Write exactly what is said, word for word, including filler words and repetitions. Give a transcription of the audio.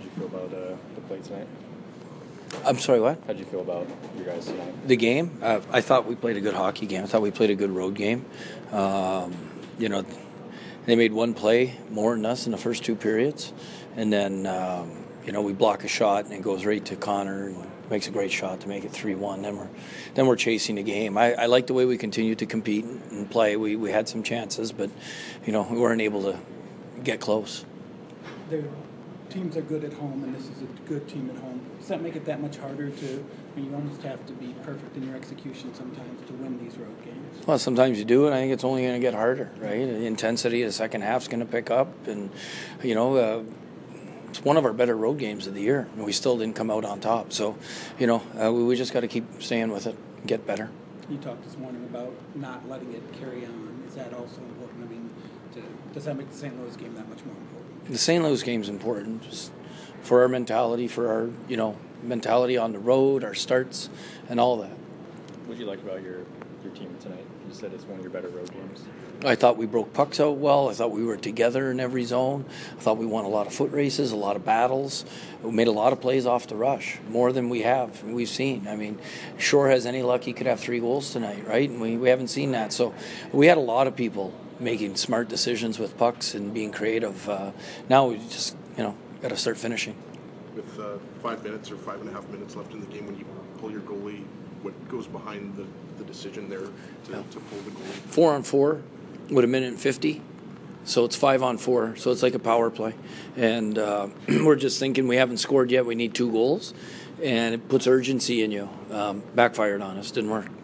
How'd you feel about uh, the play tonight? I'm sorry, what? How'd you feel about your guys tonight? The game? Uh, I thought we played a good hockey game. I thought we played a good road game. Um, you know, they made one play more than us in the first two periods. And then, um, you know, we block a shot and it goes right to Connor and makes a great shot to make it three one. Then we're then we're chasing the game. I, I like the way we continue to compete and play. We, we had some chances, but, you know, we weren't able to get close. Their teams are good at home, and this is a good team at home. Does that make it that much harder to, I mean, you almost have to be perfect in your execution sometimes to win these road games? Well, sometimes you do, and I think it's only going to get harder, right? The intensity of the second half is going to pick up, and, you know, uh, it's one of our better road games of the year, and we still didn't come out on top. So, you know, uh, we, we just got to keep staying with it and get better. You talked this morning about not letting it carry on. Is that also important? I mean, to, does that make the Saint Louis game that much more important? The Saint Louis game is important just for our mentality, for our, you know, mentality on the road, our starts, and all that. What did you like about your, your team tonight? You said it's one of your better road games. I thought we broke pucks out well. I thought we were together in every zone. I thought we won a lot of foot races, a lot of battles. We made a lot of plays off the rush, more than we have, we've seen. I mean, Shore has any luck, he could have three goals tonight, right? And we, we haven't seen that. So we had a lot of people making smart decisions with pucks and being creative. Uh, now we just, you know, got to start finishing. With uh, five minutes or five and a half minutes left in the game, when you pull your goalie, what goes behind the, the decision there to, yeah. to pull the goalie? Four on four with a minute and fifty. So it's five on four. So it's like a power play. And uh, we're just thinking we haven't scored yet. We need two goals. And it puts urgency in you. Um, backfired on us. Didn't work.